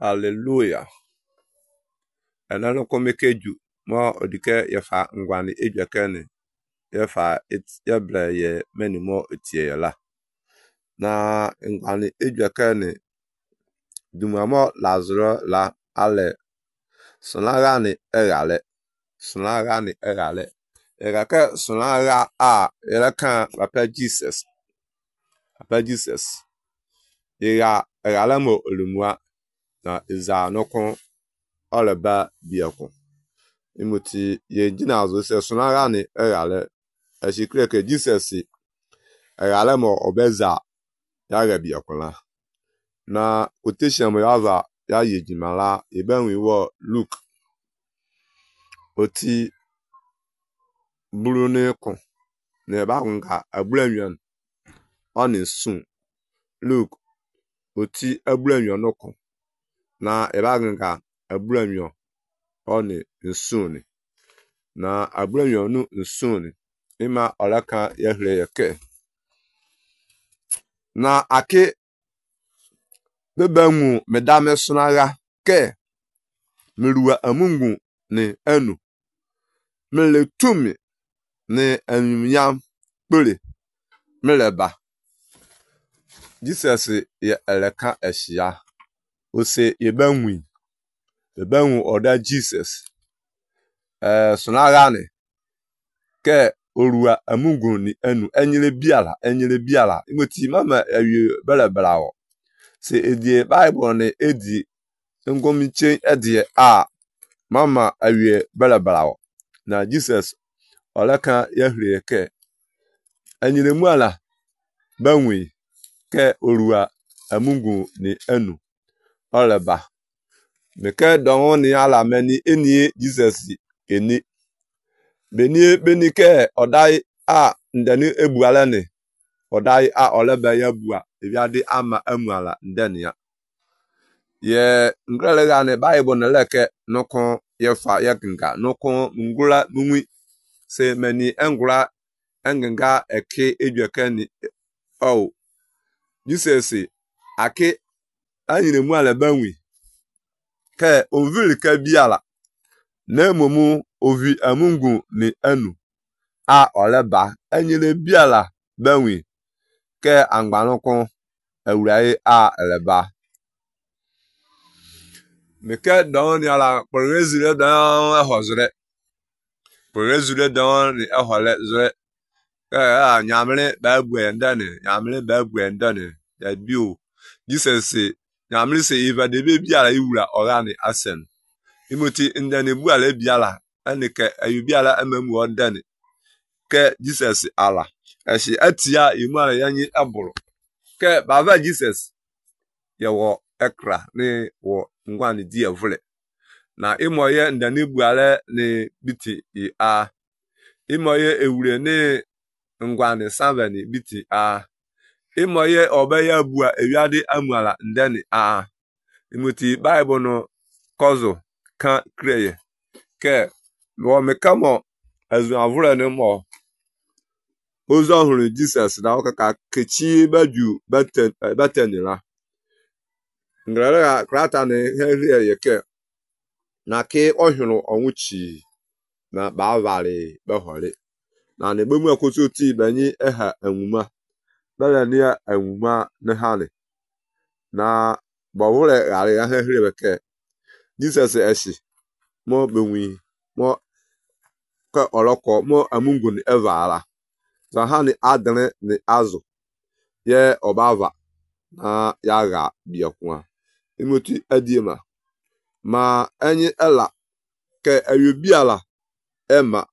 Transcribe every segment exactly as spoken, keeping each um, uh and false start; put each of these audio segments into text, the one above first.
Hallelujah. Enano komekeju mo odike yefa ngwani ejwekene yefa it yeble ye menimo etie la na ngwani ejwekene dumamo lazro la ale sonagani egale sonagani egale egaka sonaga a elaka papa Jesus papa Jesus ya egale mo olumwa na iza nokon oleba biakon imuti ye jina azo se sonaga ni egale esikre ke Jesus egale mo obeza ya ga biakon la na quotation mo yava ya yejimala ebenwi wo Luke oti bulune kon ne ba nga abranwan oni sun Luke oti abranwan no kon na eba nga abranwan oni nsuni na abranwan nu nsuni ima olaka yehre yeke na ake bebanwu medame sunaga ke meruwa amungu ni enu mele tumi ni enyam pere meleba Jesus ye eleka eshia ose yebanwi yebanwu oda Jesus eh sunaga ni ke oruwa amungu ni enu enyele biala enyele biala imoti mama ewie belebelawo se edie Bible ni edi ngomiche edie a mama awie belebelawo na Jesus oleka yehre ke enyele muala banwi ke oruwa amungu ni enu oleba meke don ni ala meni eni Jesus eni beni beni ke odai a ndani ebuala ni odai a oleba ya bua ebiade ama amuala ndani ya ye ngrelega ni Bible ne leke nokon yefa yekinga nokon ngula nwi se meni engula enginga eke ejwekeni o Jesus ake anyine mu ala banwi ke onvil ke biala na momu ovi amungu ni anu a oleba anyine biala banwi ke angbanokon awurai a eleba meke don ni ala porezire don ehozre porezire don ni ehole zre eh a nyamre ba bue ndani nyamre ba bue ndani da bio Jesus nyamre se eva de be biala iwura orani asen imoti ndani buala biala anike ayubiala amamu ondani ke Jesus ala eshi atia imara yanyi aburu ke bava Jesus yewo ekra ni wo ngwani die vule na imoye ndani buale ni biti i a imoye ewure ni ngwani saveni biti a imoye obeya bua ewiade amuala ndani a imuti Bible no kozo kan kreye ke wo mekamo azu avure ni mo ozo huru Jesus na okaka kechi baju baten batenila ngrara krata ni heri yeke na ke ohuru onwuchi na bavare behore na ne bemu akoso ti banyi eha anwuma bala ni anwuma ne hale na bawure gare ya heri beke Jesus eshi mo benwi mo ka oloko mo amungu ni evara za hani adene ni azu ye obava na yaga biakwa imoti adiema ma enyi ela ke ayubiala ema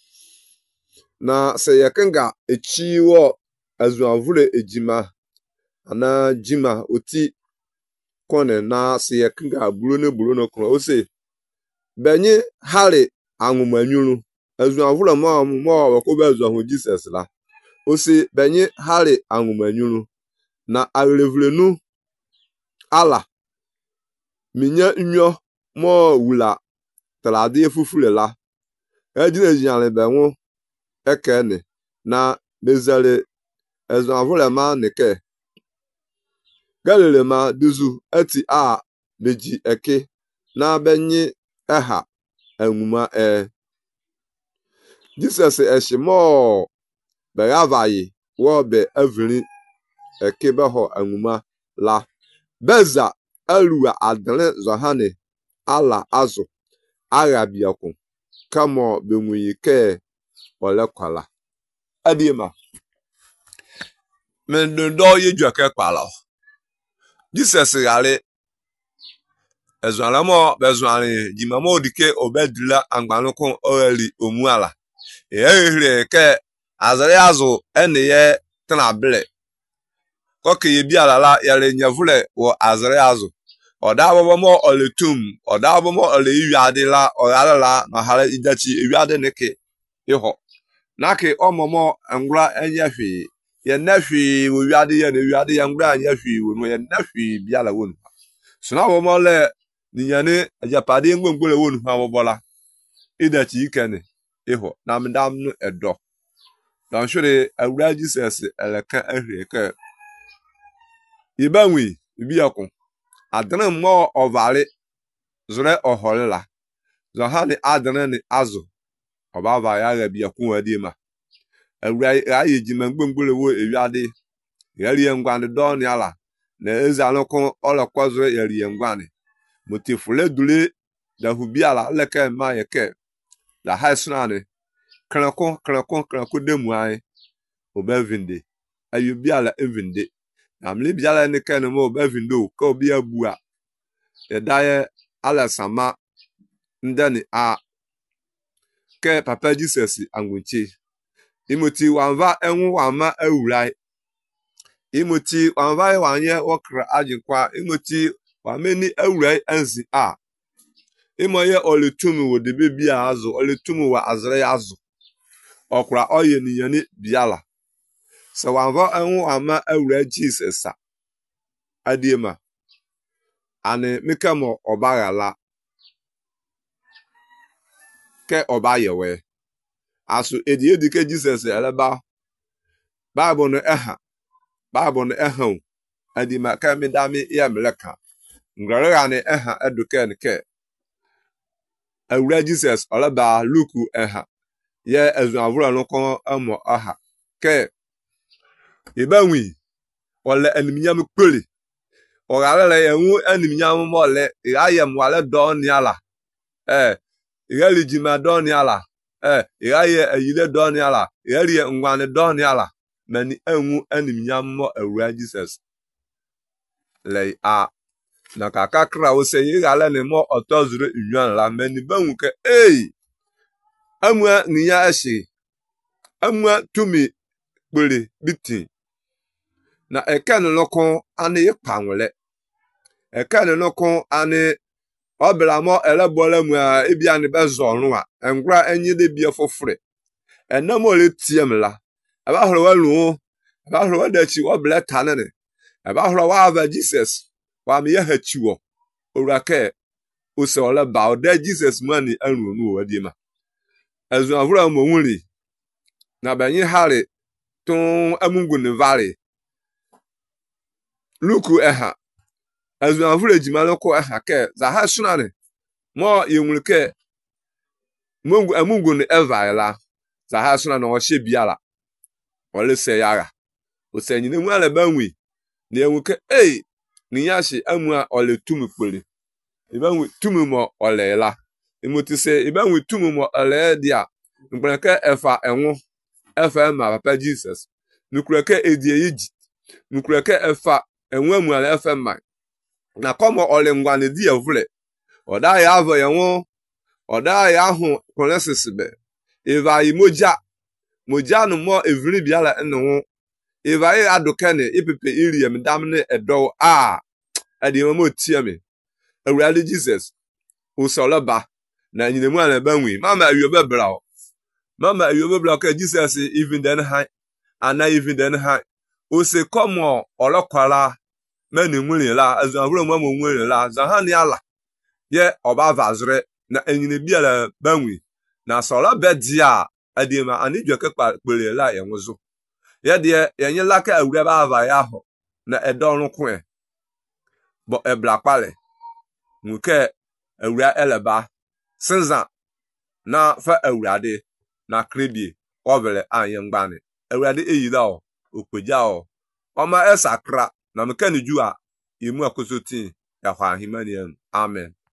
na se yekenga echiwo azuavure ejima ana jima oti kone na se yekenga bulone bulone kro ose benyi hali anwumanyuru azuavure mo mo wakobe azuahu Jesus la ose benyi hali anwumanyuru na arevulenu ala minya nyo mo wula tradi efufule la ejine jiale benwu ekene na bezale ezo avule ma neke galile ma duzu eti a beji eke na benye aha enwuma e Jesus eshimo be gavayi wo be avri eke be ho enwuma la beza alua adre zohane ala azu arabiakun kamo benwuyike ole kwala adima men do yeju ake kwala Jesus gale ezalamo bezwani jimamo dike obedula angbanukun oreli omuala ehire ke azare azu eniye tanable koke ye biala la yale nyavule wo azare azu oda bobo oletum oda bobo ole iwiade la orala na hare idachi iwiade neke iho nake omomo angura enyafi ye nafi wo wiade ye ne wiade ye angura enyafi wo no ye nafi biala wonu suna bobo le ninyane ajapade ngwongwole wonu ha bobola idachi ikene iho na mdam no edo dan shure awura Jesus eleka ahre ke ibanwi ibiakun adana mo ovale zure oholela zohani adana ni azu obava ya ga biakun adima awura ayi jima ngwongwole wo ewiade yari ngwande don yala na ezalukun olokwazo yari ngwane motifule dule da hubiala leke ma yeke la haisnane krankon krankon krankon demu ai obevinde ayubiala evinde amli biala ne kan mo obevindo ko bia bua edaye ala sama ndani a ke papa Jesus angunchi imoti wanva enwu wama awurai imoti wanva wanye wokra ajinkwa imoti wameni awurai anzi a imoye oletumu wo de bebia azu oletumu wa azre azu okra oye niyani biala so wanva enwu ama awurai Jesus a adiema ane mikamo obagala ke obayewe asu edi edike Jesus eleba Bible no eha Bible no eha adima ka mi dami ya meleka ngrara ne eha eduke nke awura Jesus oleba Luke eha ye ezu avura no kon amo aha ke ibanwi ole eniminyam kpeli orale yenwu eniminyam mole irayem wale don yala eh irali jima don yala eh iraye ayile don yala irali ngwane don yala mani enwu eniminyam mo awura Jesus le a na kaka kra wo se yigale ne mo otozuru inwan la mani banwu ke eh amwa niya ashi amwa tumi kpeli biti na ekene lokon ani ipanwele ekene lokon ani oblamo elebola mu ebia ne bezonu a engura enye de bia fofore enamo le tiemla aba horo walu aba horo wadachi obla tanene aba horo wa ava Jesus wa me yahachiwo orake ose ole ba oda Jesus mani anunu wadima ezu avura mo nwuri na banyi hare tun amungu ne vale Luku eha azu avura ejima loko eha ke za ha sunane mo yemulke mungu amungu ne evaila za ha sunane o hye biala ole se yara o se nyine mu ala banwi ne yemulke eh ni yashi amua ole tumu kpele ibanwi tumu mo ole la imoti se ibanwi tumu mo ole dia ngbranka efa enwo efa ma papa Jesus nukureke edie yiji nukureke efa enwe mu ala efa ma na komo ole ngwane di evule oda ya avo yenwo oda ya hu konesis be eva imoja moja no mo evri biala enwo eva ya adokene ipepe iriem damne edo a adi mo tiame awurade Jesus usolaba na nyinemu ala banwi mama ayobe brao mama ayobe brao ka Jesus even then high and even then high o se komo olokwala meni nwere la azanwuru mo mo nwere la zahani ala ye oba vazre na enyine biala banwi na sola bedia adima anidwe ke kpele la yenwozo ye de yenye la ka awure ba ava ya ho na edon kun e bo ebla pale Nwuke awura eleba senza na fa awurade na kredi obele anyengbane awurade eyida o okweja o oma esakra na mekani ju a imu akosotin ya kwa himani amen.